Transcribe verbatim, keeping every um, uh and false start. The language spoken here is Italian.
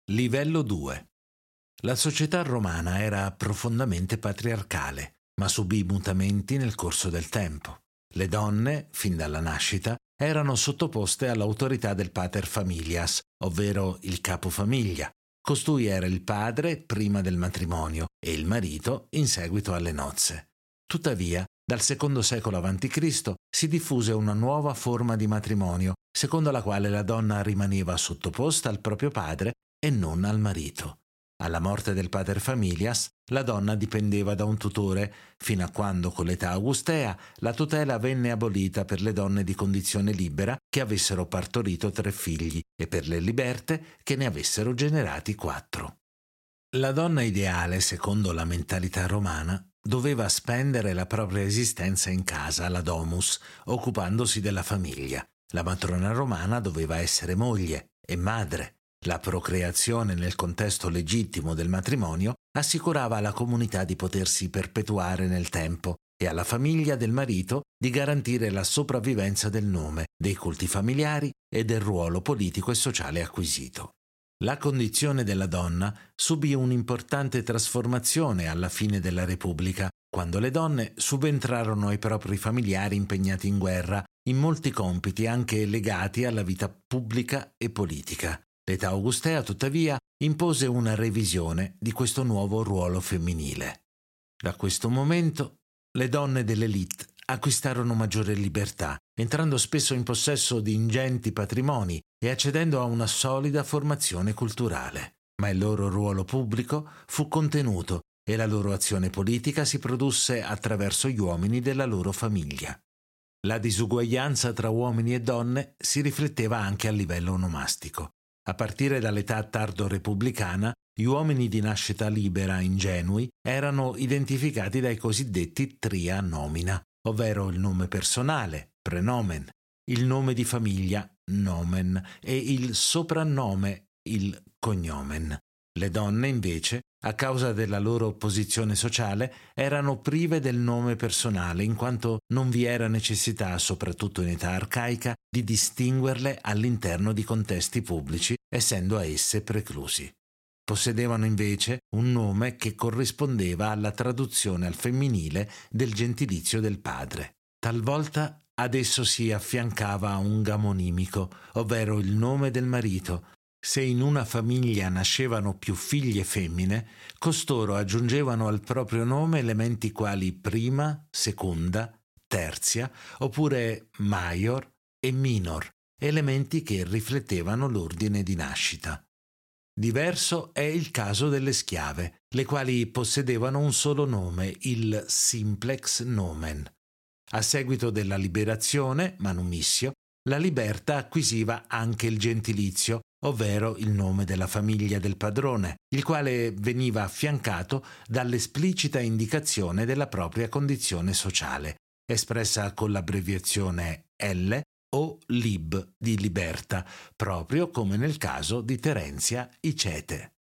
Livello due. La società romana era profondamente patriarcale, ma subì mutamenti nel corso del tempo. Le donne, fin dalla nascita, erano sottoposte all'autorità del pater familias, ovvero il capofamiglia. Costui era il padre prima del matrimonio e il marito in seguito alle nozze. Tuttavia, dal secondo secolo avanti Cristo si diffuse una nuova forma di matrimonio, secondo la quale la donna rimaneva sottoposta al proprio padre e non al marito. Alla morte del pater familias, la donna dipendeva da un tutore, fino a quando con l'età augustea la tutela venne abolita per le donne di condizione libera che avessero partorito tre figli e per le liberte che ne avessero generati quattro. La donna ideale, secondo la mentalità romana, doveva spendere la propria esistenza in casa, la domus, occupandosi della famiglia. La matrona romana doveva essere moglie e madre. La procreazione nel contesto legittimo del matrimonio assicurava alla comunità di potersi perpetuare nel tempo e alla famiglia del marito di garantire la sopravvivenza del nome, dei culti familiari e del ruolo politico e sociale acquisito. La condizione della donna subì un'importante trasformazione alla fine della Repubblica, quando le donne subentrarono ai propri familiari impegnati in guerra in molti compiti anche legati alla vita pubblica e politica. L'età augustea, tuttavia, impose una revisione di questo nuovo ruolo femminile. Da questo momento, le donne dell'élite acquistarono maggiore libertà, entrando spesso in possesso di ingenti patrimoni e accedendo a una solida formazione culturale. Ma il loro ruolo pubblico fu contenuto e la loro azione politica si produsse attraverso gli uomini della loro famiglia. La disuguaglianza tra uomini e donne si rifletteva anche a livello onomastico. A partire dall'età tardo-repubblicana, gli uomini di nascita libera ingenui erano identificati dai cosiddetti tria nomina, ovvero il nome personale, prenomen, il nome di famiglia, nomen, e il soprannome, il cognomen. Le donne, invece, a causa della loro posizione sociale, erano prive del nome personale, in quanto non vi era necessità, soprattutto in età arcaica, di distinguerle all'interno di contesti pubblici, essendo a esse preclusi. Possedevano invece un nome che corrispondeva alla traduzione al femminile del gentilizio del padre. Talvolta ad esso si affiancava un gamonimico, ovvero il nome del marito. Se in una famiglia nascevano più figlie femmine, costoro aggiungevano al proprio nome elementi quali prima, seconda, terzia, oppure maior e minor, elementi che riflettevano l'ordine di nascita. Diverso è il caso delle schiave, le quali possedevano un solo nome, il simplex nomen. A seguito della liberazione, manumissio, la liberta acquisiva anche il gentilizio, ovvero il nome della famiglia del padrone, il quale veniva affiancato dall'esplicita indicazione della propria condizione sociale, espressa con l'abbreviazione L o lib di liberta, proprio come nel caso di Terenzia Icete.